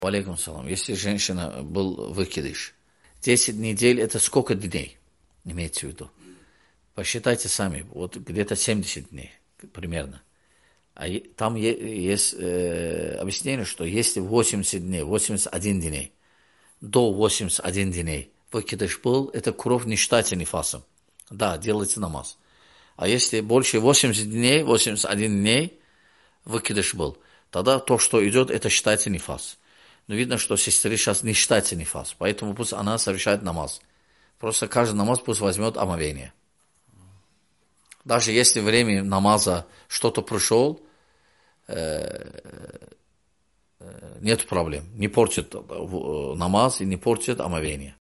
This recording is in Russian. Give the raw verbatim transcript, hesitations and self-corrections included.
Алейкум салам. Если женщина был выкидыш, десять недель это сколько дней? Имеется в виду. Посчитайте сами. Вот где-то семьдесят дней примерно. А там есть э, объяснение, что если восемьдесят дней, восемьдесят один дней, до восьмидесяти одного дней выкидыш был, это кровь не считается нифасом. Да, делайте намаз. А если больше восьмидесяти дней, восемьдесят один дней выкидыш был, тогда то, что идет, это считается нифас. Но видно, что сестре сейчас не считается нифас, поэтому пусть она совершает намаз. Просто каждый намаз пусть возьмет омовение. Даже если время намаза что-то пришел, э, э, нет проблем. Не портит намаз и не портит омовение.